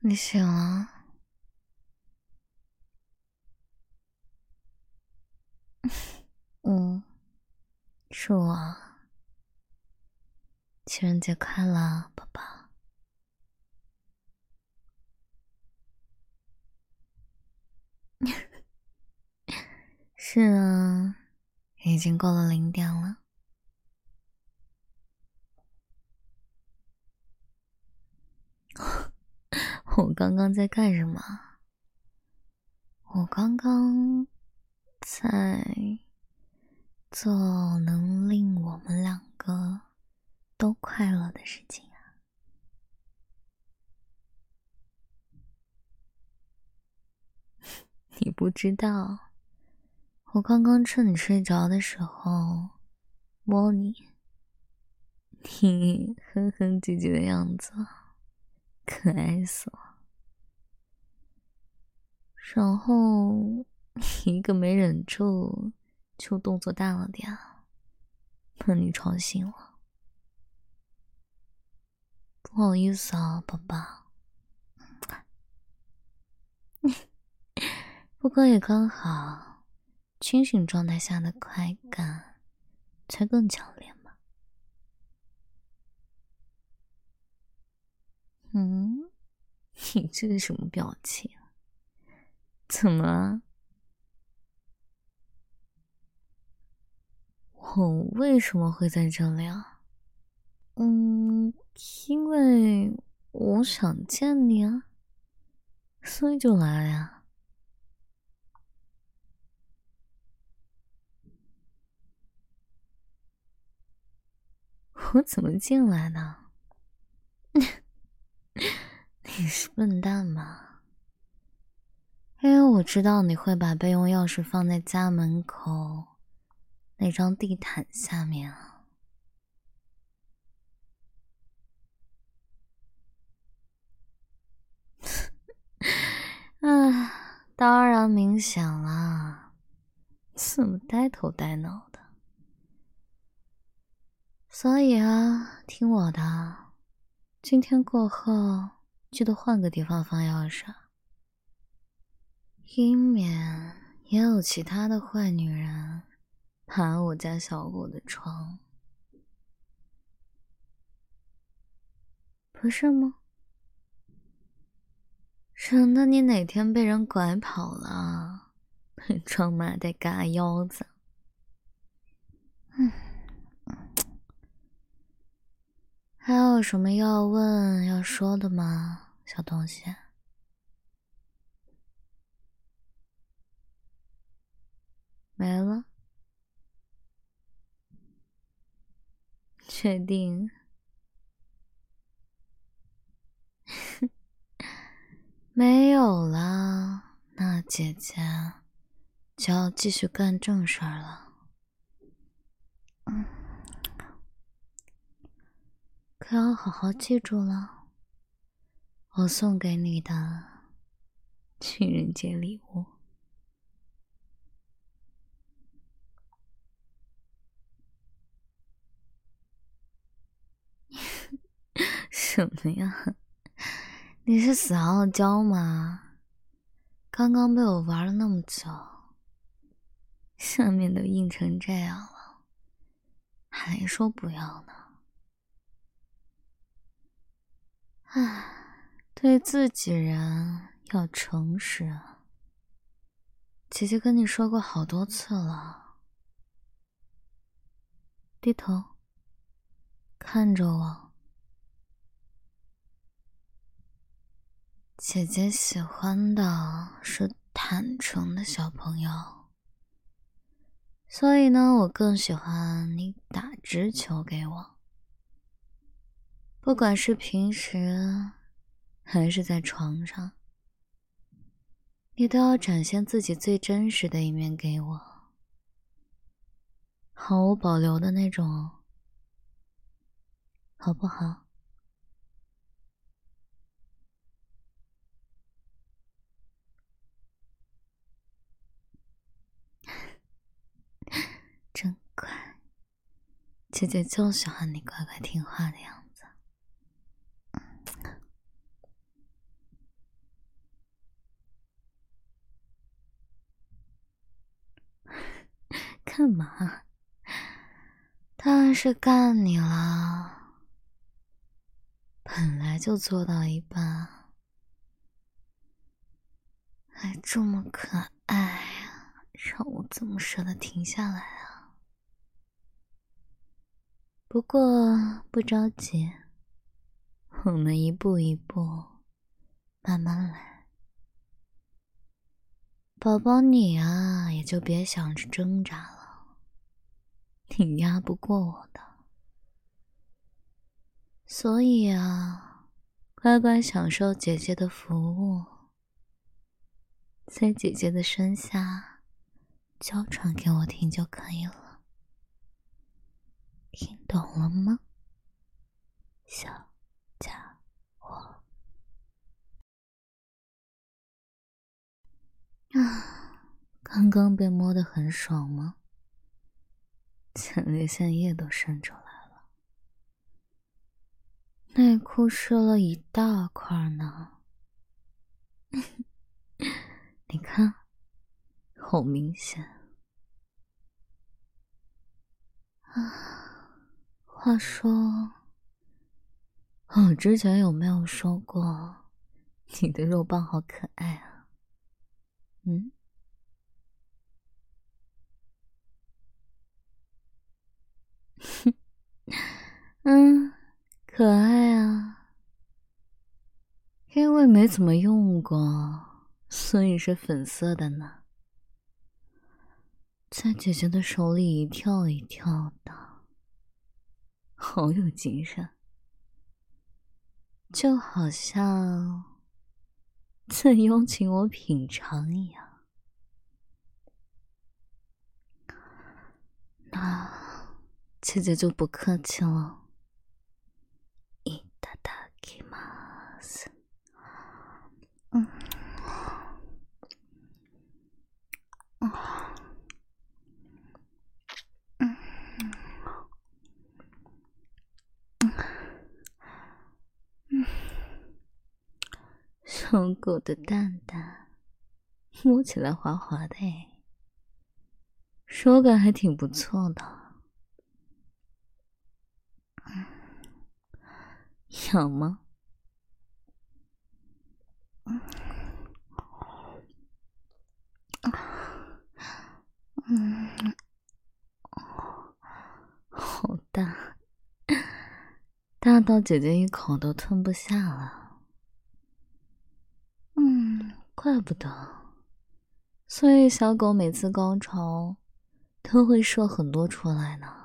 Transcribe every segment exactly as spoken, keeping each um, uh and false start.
你醒了？嗯，是我。情人节快乐，宝宝。是啊，已经过了零点了。我刚刚在干什么？我刚刚在做能令我们两个都快乐的事情啊。你不知道，我刚刚趁你睡着的时候摸你，你哼哼唧唧的样子，可爱死了。然后一个没忍住，就动作大了点，把你吵醒了。不好意思啊，宝宝。不过也刚好，清醒状态下的快感才更强烈嘛。嗯，你这是什么表情？怎么了？我为什么会在这里啊？嗯，因为我想见你啊，所以就来了呀。我怎么进来的？你是笨蛋吗？因为我知道你会把备用钥匙放在家门口那张地毯下面啊。啊，当然明显啦，怎么呆头呆脑的？所以啊，听我的，今天过后记得换个地方放钥匙，以免也有其他的坏女人爬我家小狗的床，不是吗？省得你哪天被人拐跑了，被装麻袋嘎腰子。嗯，还有什么要问要说的吗，小东西？没了？确定？没有啦，那姐姐就要继续干正事儿了。嗯，可要好好记住了，我送给你的情人节礼物。什么呀？你是死傲娇吗？刚刚被我玩了那么久，下面都硬成这样了，还说不要呢？唉，对自己人要诚实啊。姐姐跟你说过好多次了，低头，看着我。姐姐喜欢的是坦诚的小朋友，所以呢，我更喜欢你打直球给我，不管是平时还是在床上，你都要展现自己最真实的一面给我，毫无保留的那种，好不好？真乖，姐姐就喜欢你乖乖听话的样子。 干嘛？当然是干你啦！本来就做到一半，还这么可爱啊，让我怎么舍得停下来啊？不过不着急，我们一步一步慢慢来。宝宝你啊，也就别想着挣扎了，你压不过我的。所以啊，乖乖享受姐姐的服务，在姐姐的身下娇喘给我听就可以了。听懂了吗，小家伙？啊，刚刚被摸得很爽吗？前列腺液都渗出来了，内裤湿了一大块呢。你看，好明显啊。话说，我之前有没有说过你的肉棒好可爱啊？嗯？嗯，可爱啊，因为没怎么用过，所以是粉色的呢，在姐姐的手里一跳一跳的，好有精神，就好像在邀请我品尝一样。那姐姐就不客气了。いただきます。嗯，嗯，嗯，嗯，小狗的蛋蛋摸起来滑滑的诶，手感还挺不错的。痒吗？嗯，嗯，好大，大到姐姐一口都吞不下了。嗯，怪不得，所以小狗每次高潮都会射很多出来呢。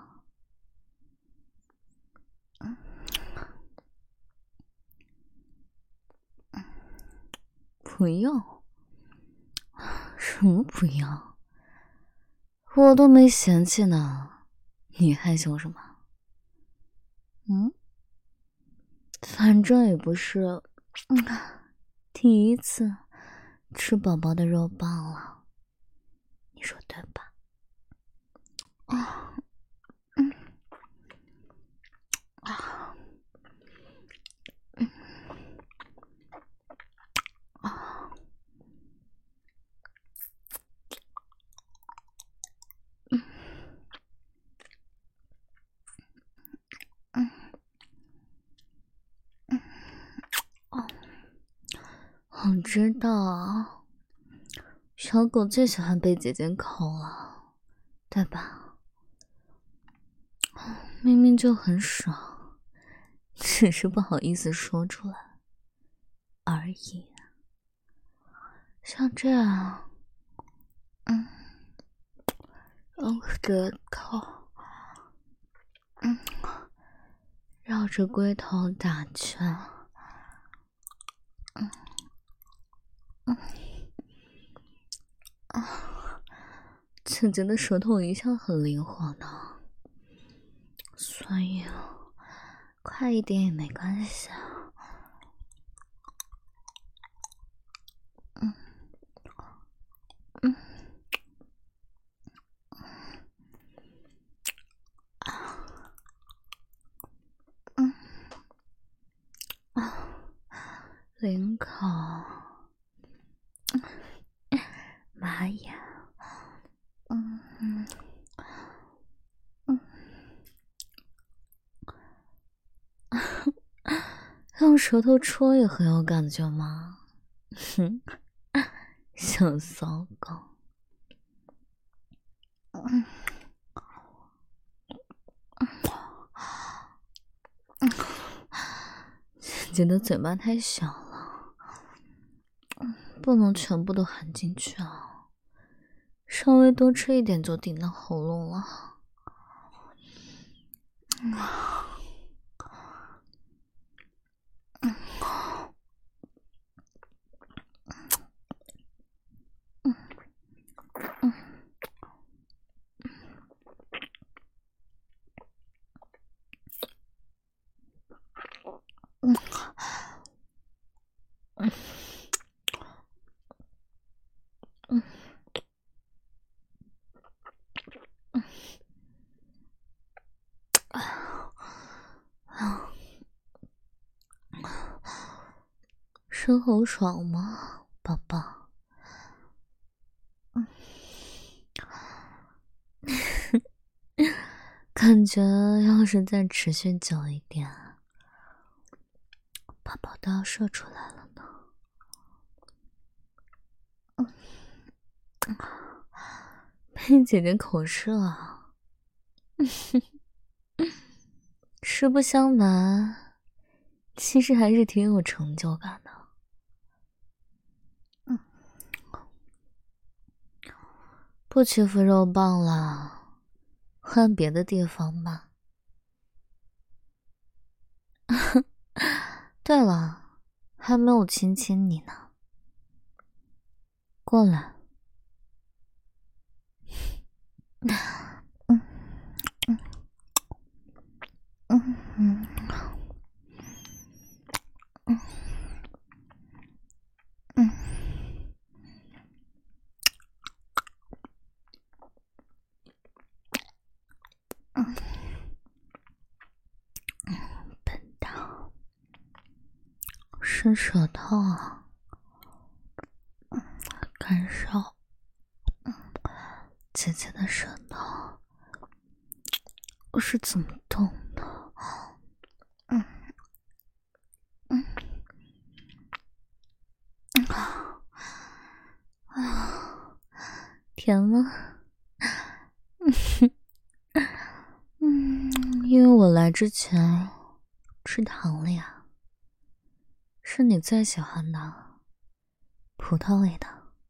不要，什么不要？我都没嫌弃呢，你害羞什么？嗯，反正也不是，嗯，第一次吃宝宝的肉棒了，你说对吧？啊，嗯，啊，嗯，啊，嗯，嗯，嗯，哦，我知道，小狗最喜欢被姐姐抠了，对吧？明明就很爽，只是不好意思说出来而已。像这样，嗯，用舌头，嗯，绕着龟头打圈，嗯，嗯，啊，姐姐的舌头一向很灵活呢，所以快一点也没关系啊。嗯，嗯，啊，嗯，啊，领口，嗯，妈呀，嗯， 舌头戳也很有感觉吗？哼，小骚狗。嗯姐姐的嘴巴太小了，不能全部都含进去啊，稍微多吃一点就顶到喉咙了。嗯嗯嗯嗯嗯啊！生好爽吗，宝宝？嗯，感觉要是再持续久一点，宝宝都要射出来了呢。嗯，被姐姐口射啊！实不相瞒，其实还是挺有成就感的。嗯，不欺负肉棒了，换别的地方吧。对了，还没有亲亲你呢，过来。嗯嗯嗯嗯嗯嗯嗯，笨蛋，伸舌头啊！感受姐姐的舌头我是怎么动的？嗯嗯啊啊，甜吗？嗯，因为我来之前吃糖了呀，是你最喜欢的葡萄味的。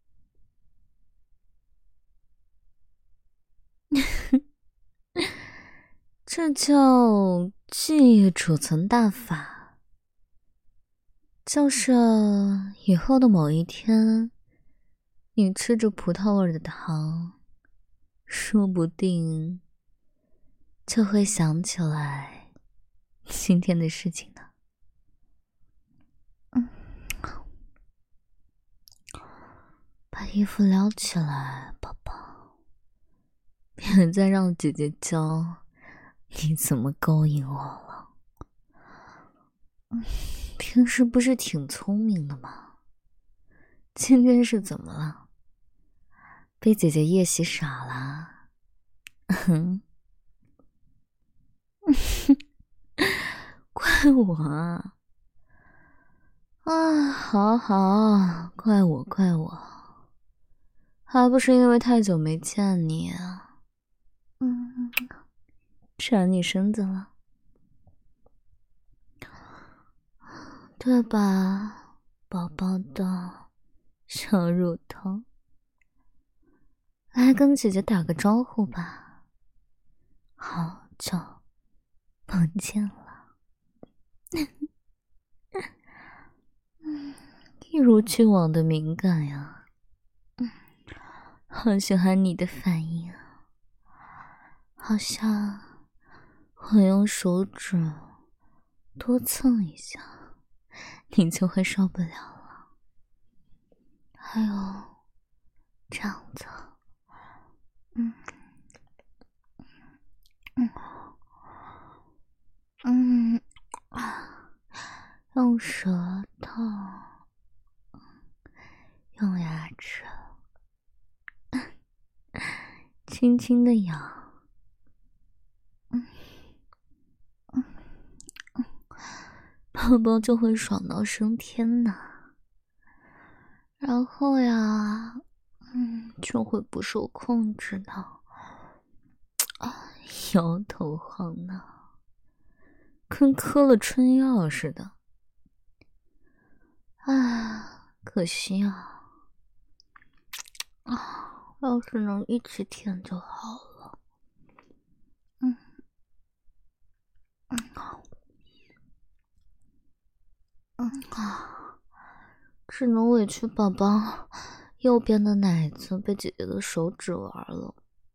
这叫记忆储存大法，就是以后的某一天，你吃着葡萄味的糖，说不定就会想起来今天的事情呢。嗯，把衣服撩起来，宝宝，别再让姐姐教你怎么勾引我了。嗯，平时不是挺聪明的吗？今天是怎么了？被姐姐夜袭傻了？哼，怪我啊！啊，好好，怪我怪我，还不是因为太久没见你啊。嗯，缠你身子了，对吧，宝宝的小乳头？来跟姐姐打个招呼吧，好久不见了。嗯，一如既往的敏感呀。嗯，好喜欢你的反应啊，好像我用手指多蹭一下，你就会受不了了。还有这样子，嗯嗯嗯啊，用舌头，用牙齿，轻轻的咬，嗯嗯嗯， 宝宝就会爽到升天呢。然后呀，嗯，就会不受控制的啊，摇头晃脑，跟嗑了春药似的。啊，可惜啊，啊，要是能一起舔就好了。嗯，嗯，嗯啊，只能委屈宝宝右边的奶子被姐姐的手指玩了。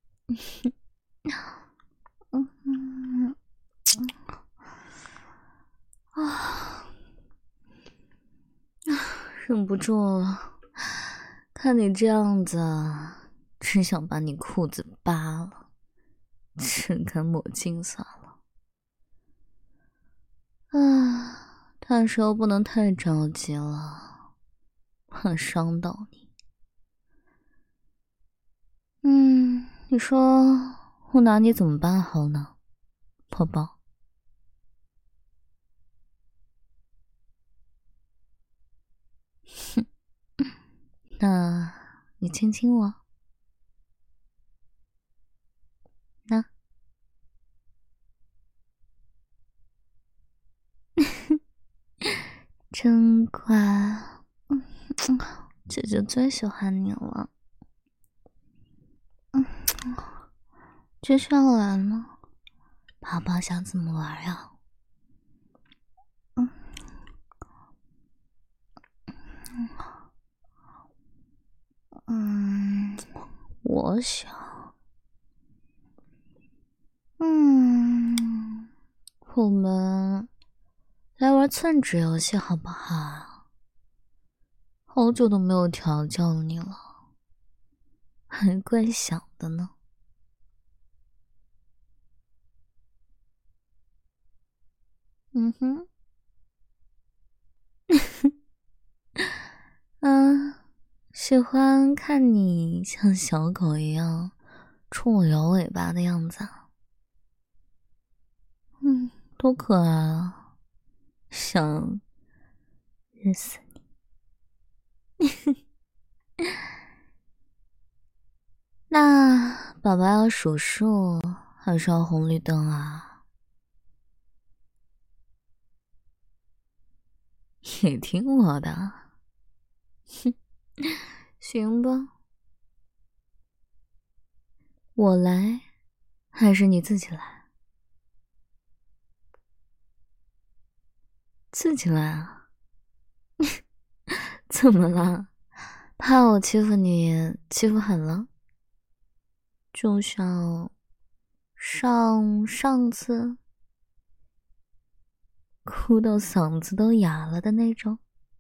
嗯嗯啊，忍不住了，看你这样子，真想把你裤子扒了，吃干抹净算了。啊，但是又不能太着急了，怕伤到你。嗯，你说我拿你怎么办好呢，宝宝？哼，那你亲亲我，那。真乖，嗯，姐姐最喜欢你了。嗯，接下来呢，宝宝想怎么玩呀？嗯嗯，我想，嗯，我们来玩寸指游戏好不好？好久都没有调教你了，还怪小的呢。嗯哼，嗯，喜欢看你像小狗一样冲我摇尾巴的样子啊。嗯，多可爱啊！想日死你。那宝宝要数数还是要红绿灯啊？也听我的。哼，行吧，我来还是你自己来？自己来啊？怎么了？怕我欺负你欺负狠了？就像上上次哭到嗓子都哑了的那种。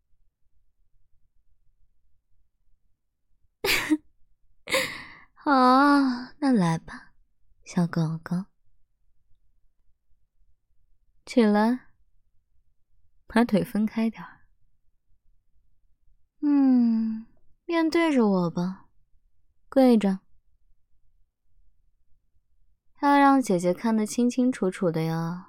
好，那来吧，小狗狗，起来，把腿分开点儿。嗯，面对着我吧，跪着，要让姐姐看得清清楚楚的呀。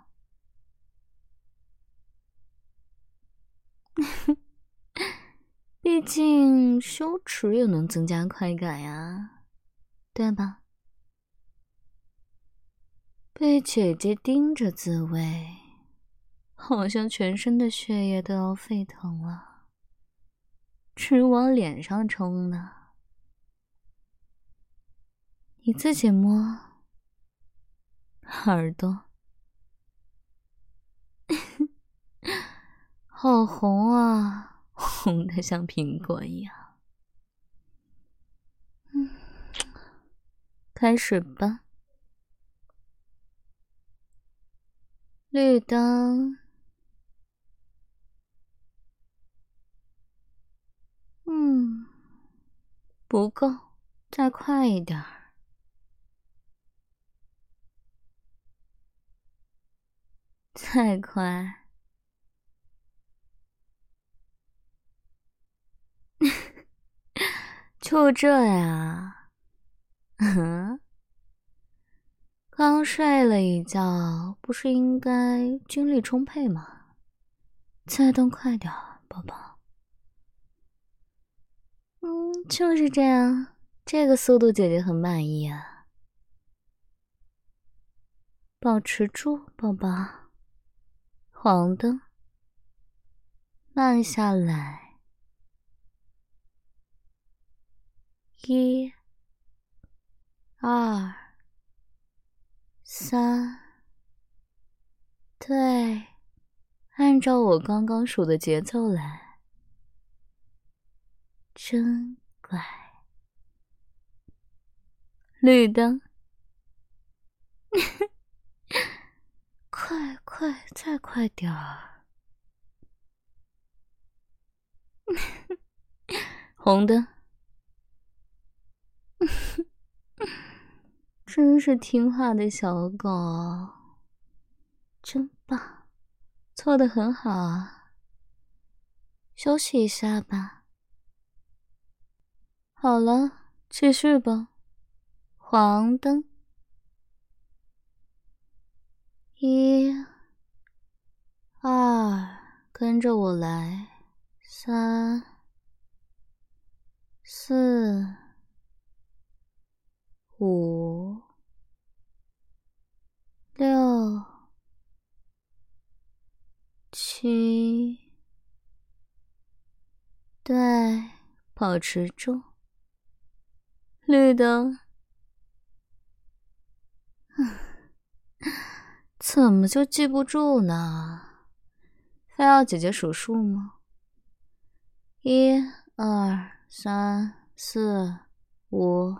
毕竟羞耻也能增加快感呀，对吧？被姐姐盯着自慰，好像全身的血液都要沸腾了，直往脸上冲呢。你自己摸耳朵，好红啊，红的像苹果一样。嗯，开始吧。绿灯。嗯，不够，再快一点儿。再快。就这呀？嗯，刚睡了一觉，不是应该精力充沛吗？ 再动快点儿，宝宝。嗯，就是这样，这个速度姐姐很满意啊。保持住，宝宝。黄灯，慢下来。一、二、三，对，按照我刚刚数的节奏来。真乖。绿灯。快快，再快点儿。红灯。真是听话的小狗，真棒，做得很好啊。休息一下吧。好了，继续吧。黄灯。一、二，跟着我来。三、四、五、六、七，对，保持住。绿灯。怎么就记不住呢？非要姐姐数数吗？一、二、三、四、五、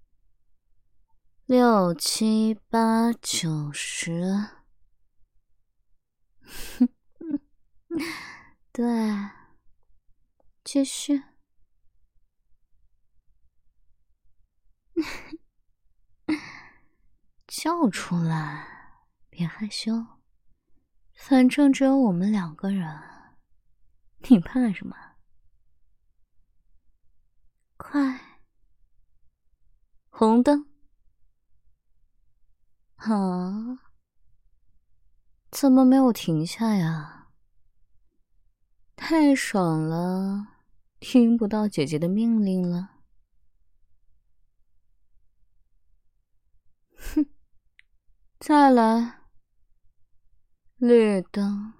六、七、八、九、十。对，继续。叫出来，别害羞。反正只有我们两个人，你怕什么？快！红灯。啊？怎么没有停下呀？太爽了，听不到姐姐的命令了。哼，再来。绿灯。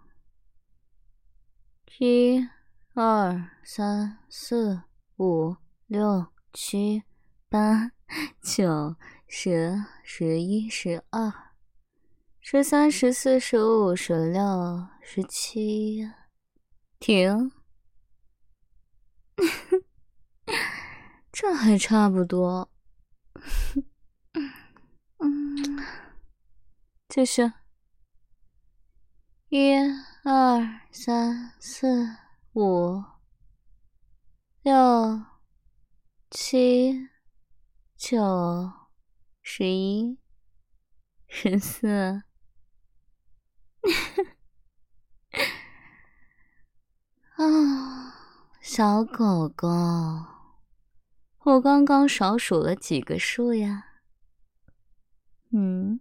一、二、三、四、五、六、七、八、九、十、十一、十二、十三、十四、十五、十六、十七，停。这还差不多。嗯，继续。一、二、三、四、五、六、七、九、十一、十四。啊，小狗狗，我刚刚少数了几个数呀？嗯。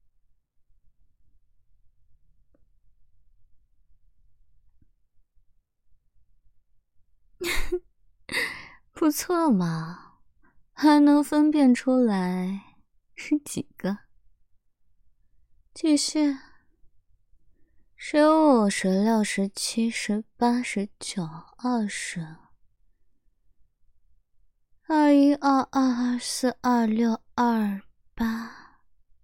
不错嘛，还能分辨出来是几个。继续。十五、十六、十七、十八、十九、二十。二一、二二、二四、二六、二八。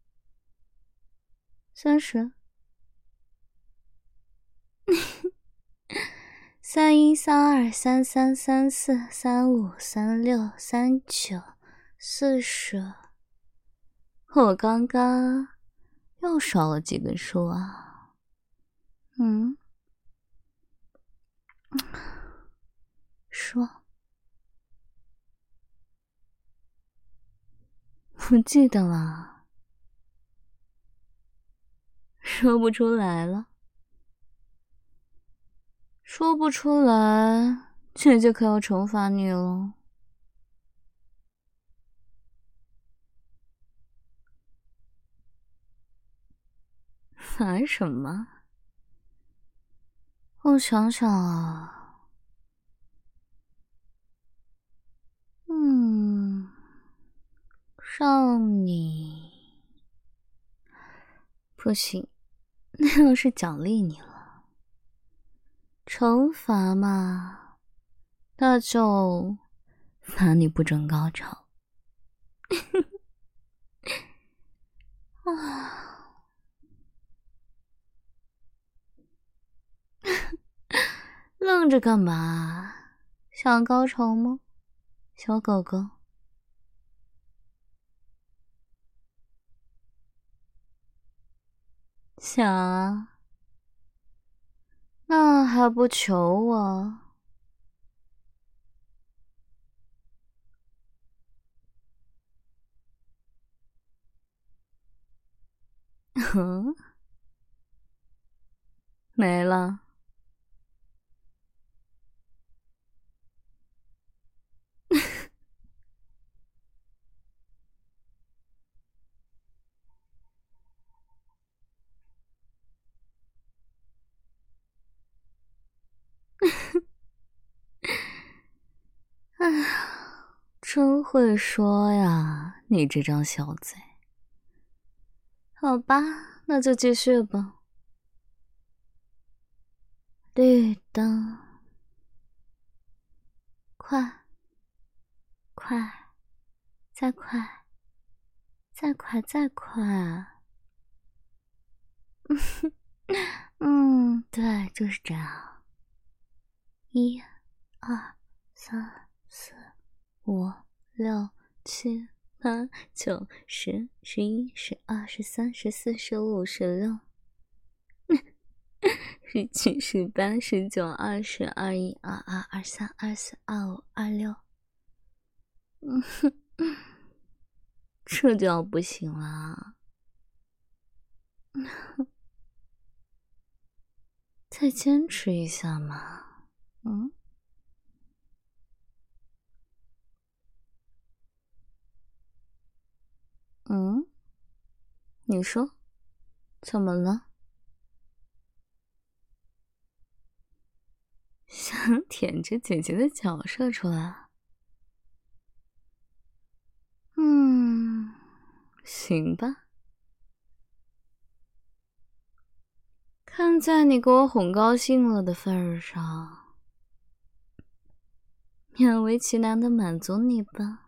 三十。三一、三二、三三、三四、三五、三六、三九、四十。我刚刚又少了几个数啊？嗯，说。不记得了，说不出来了。说不出来，姐姐可要惩罚你了。罚什么？ 我想想啊，嗯，让你不行，那要是奖励你了，惩罚嘛，那就罚你不准高潮。啊，愣着干嘛？想高潮吗，小狗狗？想啊，那还不求我？嗯，没了。哎呀，真会说呀，你这张小嘴。好吧，那就继续吧。绿灯，快，快，再快，再快，再快。嗯，对，就是这样。一、二、三、四、五、六、七、八、九、十、十一、十二、十三、十四、十五、十六、十七、十八、十九、二十、二一、二二、二三、二四、二五、二六。嗯哼，这就要不行了。再坚持一下嘛。嗯。嗯，你说，怎么了？想舔着姐姐的脚射出来？嗯，行吧。看在你给我哄高兴了的份儿上，勉为其难的满足你吧。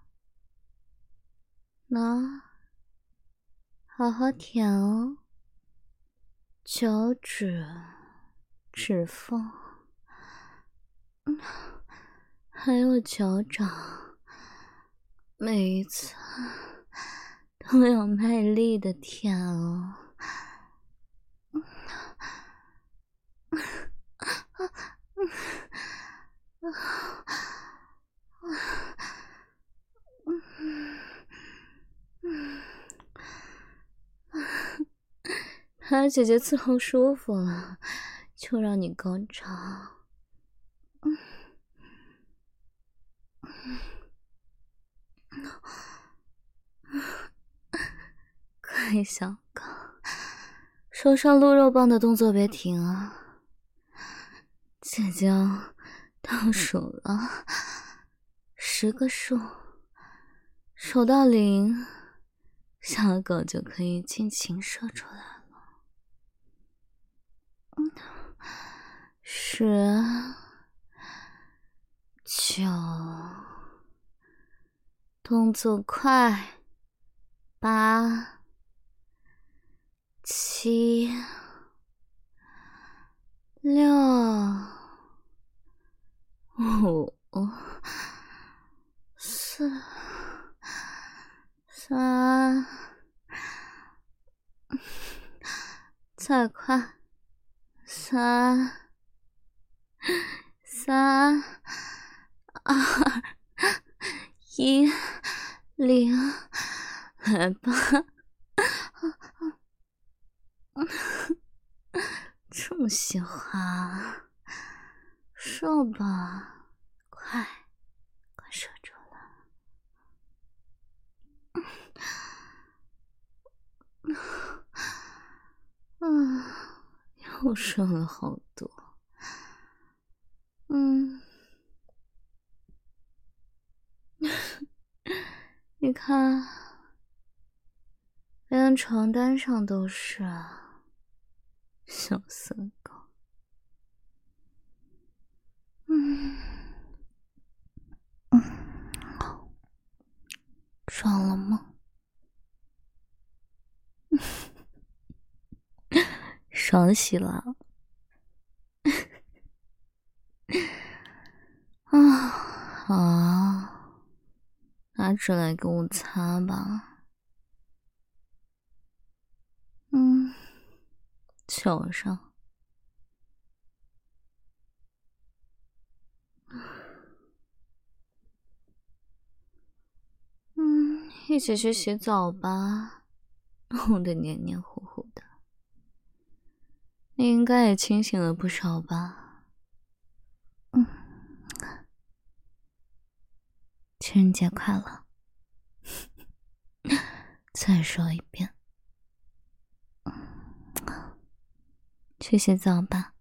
那，好好舔哦，脚趾、指缝，嗯，还有脚掌，每一次都要卖力的舔哦。把姐姐伺候舒服了，就让你高潮。快，小狗，手上撸肉棒的动作别停啊！姐姐倒数了，十个数，数到零，小狗就可以尽情射出来了。十、九，动作快，八、七、六、五、四、三，再快，三、三、二、一、零，来吧。这么喜欢，射吧，快，快射出来。嗯，又射了好多。 你看，连床单上都是啊，小色狗。嗯嗯，爽了吗？爽死了！啊，好，拿纸来给我擦吧。嗯，球上。嗯，一起去洗澡吧，弄得黏黏糊糊的。你应该也清醒了不少吧？嗯，情人节快乐。再说一遍，去洗澡吧。